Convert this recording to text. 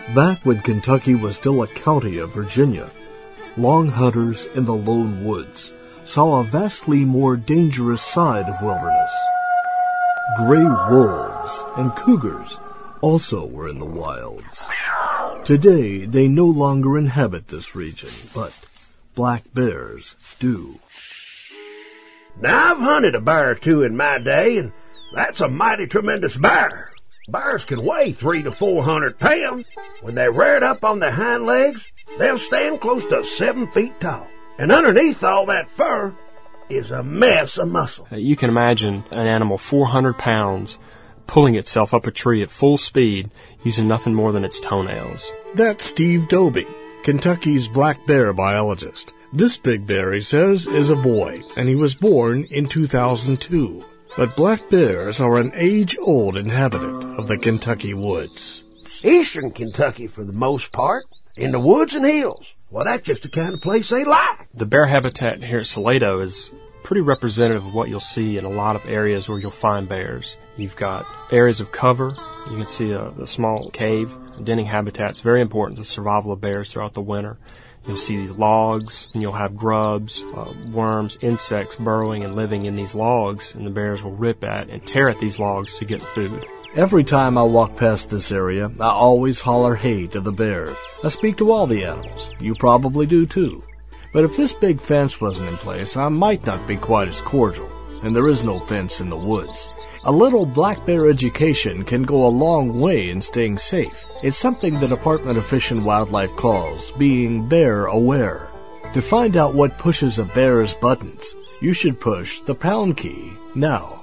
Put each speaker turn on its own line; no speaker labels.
Back when Kentucky was still a county of Virginia, long hunters in the lone woods saw a vastly more dangerous side of wilderness. Gray wolves and cougars also were in the wilds. Today, they no longer inhabit this region, but black bears do.
Now, I've hunted a bear or two in my day, and that's a mighty tremendous bear. Bears can weigh 300 to 400 pounds. When they're reared up on their hind legs, they'll stand close to 7 feet tall. And underneath all that fur is a mess of muscle.
You can imagine an animal 400 pounds pulling itself up a tree at full speed using nothing more than its toenails.
That's Steve Dobie, Kentucky's black bear biologist. This big bear, he says, is a boy, and he was born in 2002. But black bears are an age-old inhabitant of the Kentucky woods.
Eastern Kentucky, for the most part, in the woods and hills. Well, that's just the kind of place they like.
The bear habitat here at Salado is pretty representative of what you'll see in a lot of areas where you'll find bears. You've got areas of cover. You can see a small cave. Denning habitat's very important to the survival of bears throughout the winter. You'll see these logs, and you'll have grubs, worms, insects burrowing and living in these logs, and the bears will rip at and tear at these logs to get food.
Every time I walk past this area, I always holler hey to the bears. I speak to all the animals. You probably do too. But if this big fence wasn't in place, I might not be quite as cordial. And there is no fence in the woods. A little black bear education can go a long way in staying safe. It's something the Department of Fish and Wildlife calls being bear aware. To find out what pushes a bear's buttons, you should push the pound key now.